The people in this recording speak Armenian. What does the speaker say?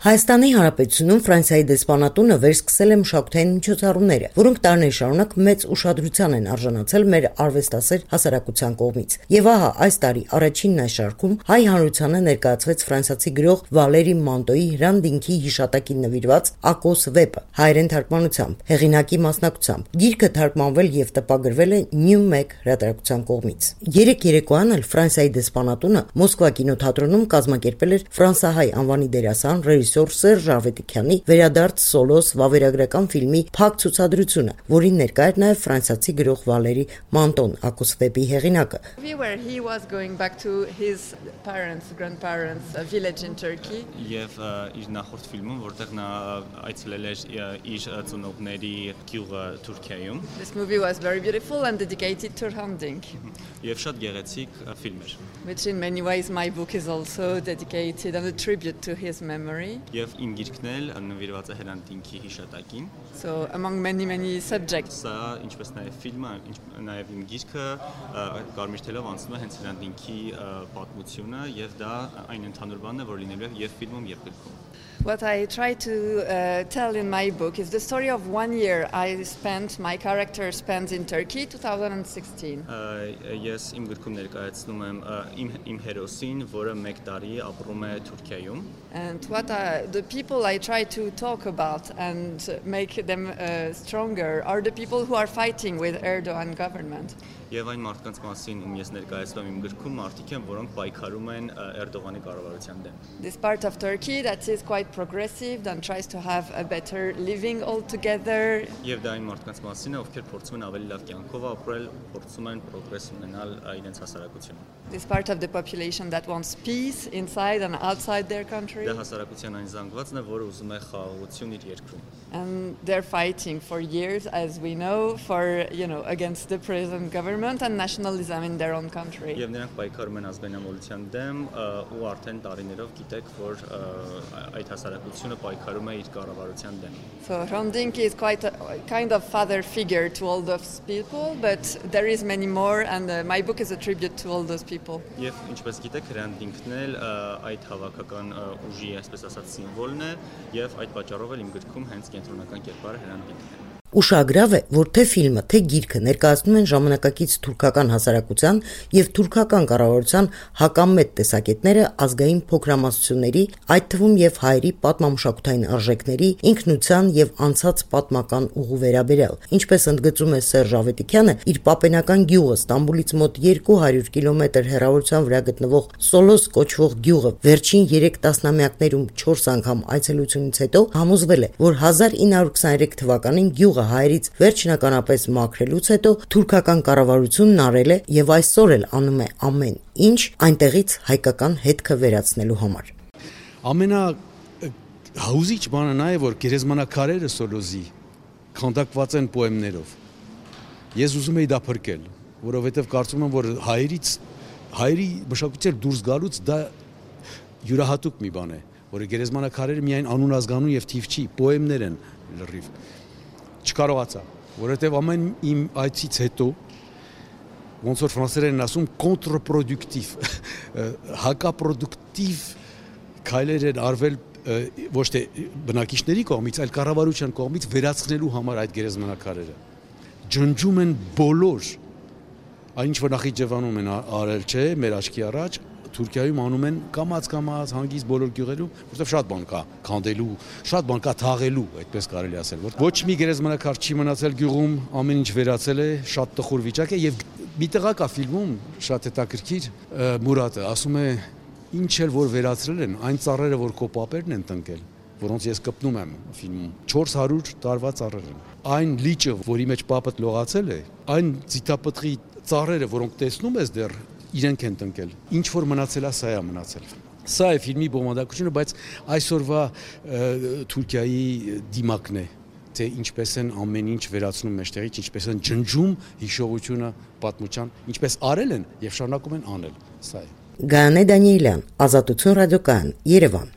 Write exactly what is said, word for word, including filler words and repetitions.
Հայաստանի Հանրապետությունում Ֆրանսիայի դեսպանատունը վերսկսել է մշակութային միջոցառումները, որոնք տարիներ շարունակ մեծ ուշադրության են արժանացել մեր արվեստասեր հասարակության կողմից։ Եվ ահա այս տարի առաջինն այս շարքում հայ հանրությանը ներկայացվեց ֆրանսիացի գրող Վալերի Մանտոյի Հրանդինքի հիշատակին նվիրված Ակոս վեպը հայերեն թարգմանությամբ, հեղինակի մասնակցությամբ։ Գիրքը թարգմանվել եւ տպագրվել է Նյումեկ հրատարակության կողմից։ Երեք երեկոյան էլ Ֆրանսիայի դեսպանատունը Մոսկվա կինոթատրոնում կազմակերպել էր ֆրանսահայ անվանի դերասան ռեժիսոր Սերժ Ավետիքյանի «Վերադարձ Սոլոս» վավերագրական ֆիլմի փակ ցուցադրությունը, որին ներկա էր նաև ֆրանսիացի գրող Վալերի Մանտոն, Ակոս վեպի հեղինակը։ Եվ իր նախորդ ֆիլմում, որտեղ նա այցելել էր իր ծնողների գյուղը Թուրքիայում։ This movie was very beautiful and dedicated to hunting. Եվ շատ գեղեցիկ ֆիլմ էր։ Which in many ways my book is also dedicated and a tribute to his memory. Եվ իմ գիրքն էլ նվիրված է Հրանդինքի հիշատակին։ So among many many subjects. Սա ինչպես նաև ֆիլմը, նաև իմ գիրքը կարմիր թելով անցնում է հենց Հրանդինքի պատմությունը եւ դա այն ընդհանուր բանն է, որ լինելու է եւ ֆիլմում եւ գրքում։ What I try to uh, tell in my book is the story of one year I spent, my character spent in Turkey twenty sixteen. Ես իմ գրքում ներկայացնում եմ իմ իմ հերոսին, որը մեկ տարի ապրում է Թուրքիայում։ And what I, the people I try to talk about and make them uh, stronger are the people who are fighting with Erdogan government. Եվ այն մարդկանց մասին, ում ես ներկայացնում իմ գրքում, մարդիկ են, որոնք պայքարում են Էրդողանի կառավարության դեմ։ This part of Turkey that is quite progressive and tries to have a better living all together. Եվ դա այն մարդկանց մասին է, ովքեր փորձում են ավելի լավ կյանքով ապրել, փորձում են պրոգրես ունենալ իրենց հասարակությունում։ This part of the population that wants peace inside and outside their country. Դա հասարակության այն զանգվածն է, որը ուզում է խաղաղություն իր երկրում։ And they're fighting for years, as we know, for, you know, against the present government and nationalism in their own country. Եվ նրանք պայքարում են ազգայնամոլության դեմ ու արդեն տարիներով գիտեք, որ այդ հասարակությունը պայքարում է իր կառավարության դեմ։ So Hrandink is quite a kind of father figure to all those people, but there is many more and uh, my book is a tribute to all those people. Եվ ինչպես գիտեք, Հրանդինքն էլ այդ հավաքական ուժի, այսպես ասած, սիմվոլն է եւ այդ պատճառով էլ իմ գրքում հենց կենտրոնական կերպարը Հրանդինքն է։ Ուշագրավ է, որ թե ֆիլմը, թե գիրքը ներկայացնում են ժամանակակից թուրքական հասարակության եւ թուրքական կառավարության հակամետ տեսակետները ազգային փոքրամասնությունների, այդ թվում եւ հայերի պատմամշակութային արժեքների, ինքնության եւ անցած պատմական ուղու վերաբերյալ։ Ինչպես ընդգծում է Սերժ Ավետիքյանը, իր պապենական գյուղը Ստամբուլից մոտ երկու հարյուր կիլոմետր հեռավորության վրա գտնվող Սոլոս կոչվող գյուղը վերջին երեք տասնամյակներում չորս անգամ այցելությունից հետո համոզվել է, որ հազար ինը հարյուր քսաներեք թվականին գյուղը հայերից վերջնականապես մաքրելուց հետո թուրքական կառավարությունն արել է եւ այսօր էլ անում է ամեն ինչ այնտեղից հայկական հետքը վերացնելու համար։ Ամենա հաուզիչ բանը նա է, որ գերեզմանակարերը Սոլոզի քանդակված են պոեմներով։ Ես ուզում եի դա փրկել, որովհետեւ կարծում եմ, որ հայերից հայերի մշակույթից դուրս գալուց դա յուրահատուկ մի բան է, որ գերեզմանակարերը միայն անուն ազգանուն եւ թիվ չի, պոեմներ են լրիվ։ Չկարողացա, որովհետև ամեն իմ այցից հետո ոնց որ ֆրանսերեն ասում կոնտրպրոդուկտիվ, հակապրոդուկտիվ քայլեր են արվել ոչ թե բնակիչների կողմից, այլ կառավարության կողմից վերացնելու համար այդ գերեզմանակարերը։ Ջնջում են բոլոր, այն ինչ որ Նախիջևանում են արել, չէ, մեր աչքի առաջ, Թուրքիայում անում են կամաց-կամաց հանգիստ բոլոր գյուղերում, որտեղ շատ բան կա քանդելու, շատ բան կա թաղելու, այդպես կարելի ասել, որ ոչ մի գերեզմանակար չի մնացել գյուղում, ամեն ինչ վերացել է, շատ տխուր վիճակ է եւ մի տղա կա ֆիլմում, շատ հետաքրքիր, Մուրատը ասում է, ինչ էլ որ վերացրել են, այն ծառերը, որ քո պապերն են տնկել, որոնց ես կպնում եմ ֆիլմում, չորս հարյուր տարվա ծառեր են։ Այն լիճը, որի մեջ պապդ լողացել է, այն ձիթապտղի ծառերը, որոնք տեսնում ես դեռ իրենք են տնկել, ինչ որ մնացել է, սա է մնացել։ Սա է ֆիլմի բովանդակությունը, բայց այսօրվա Թուրքիայի դիմակն է, թե ինչպես են ամեն ինչ վերացնում մեջտեղից, ինչպես են ջնջում հիշողությունը, պատմության, ինչպես արել են եւ շարունակում են անել, սա է։ Գայանե Դանիելյան, Ազատություն ռադիոկայան, Երևան։